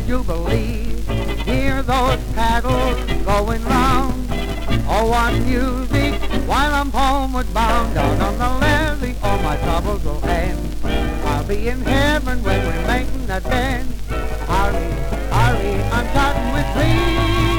jubilee. Hear those paddles going round. Oh, what music while I'm homeward bound. Down on the levee all my troubles will end. I'll be in heaven when we're making a dance. Harry, Harry, I'm chatting with thee.